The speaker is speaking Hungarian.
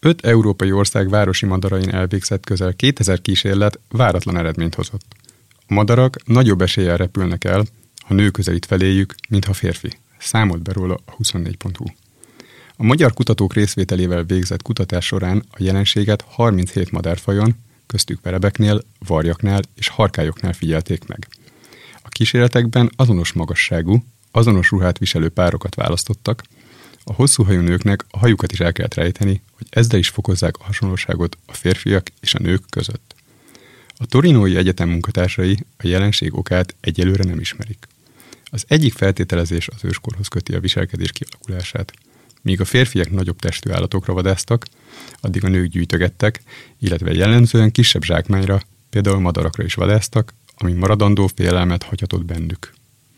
5 európai ország városi madarain elvégzett közel 2000 kísérlet váratlan eredményt hozott. A madarak nagyobb eséllyel repülnek el, ha nő közelít feléjük, mint ha férfi. Számolt be róla a 24.hu. A magyar kutatók részvételével végzett kutatás során a jelenséget 37 madárfajon, köztük verebeknél, varjaknál és harkályoknál figyelték meg. A kísérletekben azonos magasságú, azonos ruhát viselő párokat választottak, a hosszúhajú nőknek a hajukat is el kellett rejteni, hogy ezzel is fokozzák a hasonlóságot a férfiak és a nők között. A Torinói Egyetem munkatársai a jelenség okát egyelőre nem ismerik. Az egyik feltételezés az őskorhoz köti a viselkedés kialakulását. Míg a férfiak nagyobb testű állatokra vadásztak, addig a nők gyűjtögettek, illetve jellemzően kisebb zsákmányra, például madarakra is vadásztak, ami maradandó félelmet hagyhatott bennük.